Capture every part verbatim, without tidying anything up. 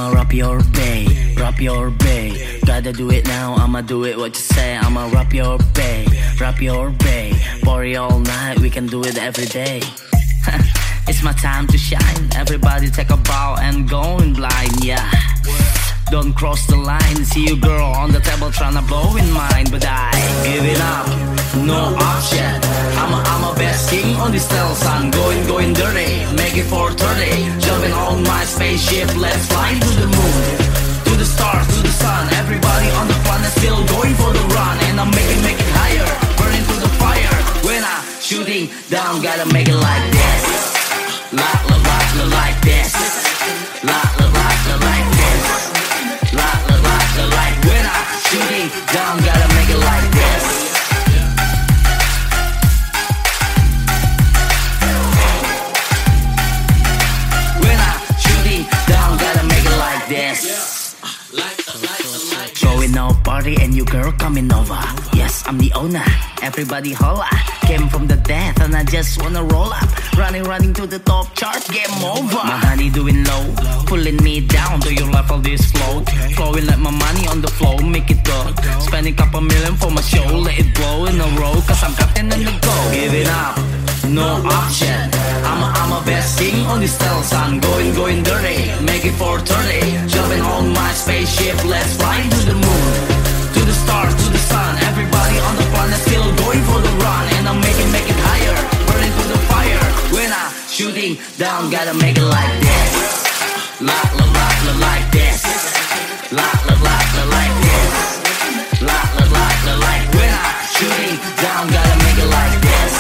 I'ma rob your bay, rob your bay. Gotta do it now, I'ma do it what you say. I'ma rob your bay, rob your bay. Party all night, we can do it every day. It's my time to shine. Everybody take a bow and go in blind, yeah. Don't cross the line. See you girl on the table tryna blow in mine, but I give it up, no option. I'm a, I'm a best king on this style, son. Going, going dirty, make it four thirty. Jumping on my spaceship, let's fly to the moon, to the stars, to the sun. Everybody on the planet still going for the run, and I'm making, make it higher, burning to the fire. When I'm shooting down, gotta make it like this. La la la la like this. La la la la like this. La la la la like when I'm shooting down, gotta make it like this. When I'm shooting down, gotta make it like this. Throwing no party and you girl coming over. Yes, I'm the owner, everybody holla. Came from the death and I just wanna roll up. Running, running to the top chart, game over. My honey doing low, pulling me down to your level this flow. Flowing like my money on the flow, make it go. Spending couple million for my show, let it blow in a row. Cause I'm captain in the go. Give it up, no option. I'm a, I'm a best king on this style, son. Going, going dirty, make it four thirty. Jumping on my spaceship, let's fly to the moon, to the stars, to the sun. Everybody on the planet still going for the run, and I'm making, make it higher, burning to the fire. When I'm shooting down, gotta make it like this. La la la la like this. La la la la like this. La la la la like when I'm shooting down, gotta make it like this.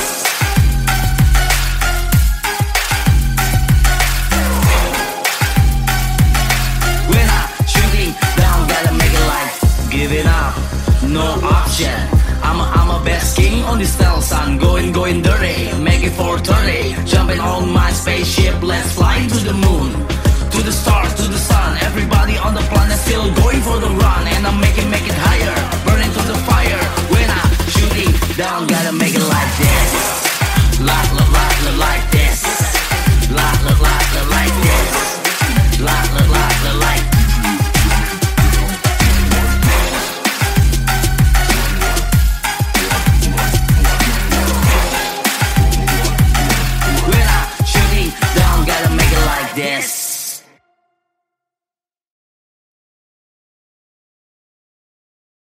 When I'm shooting down, gotta make it like. Give it up, no option. I'm a, I'm a best king on this style, son. Going, going dirty, make it four thirty. Jumping on my spaceship, let's fly to the moon, to the stars, to the sun. Everybody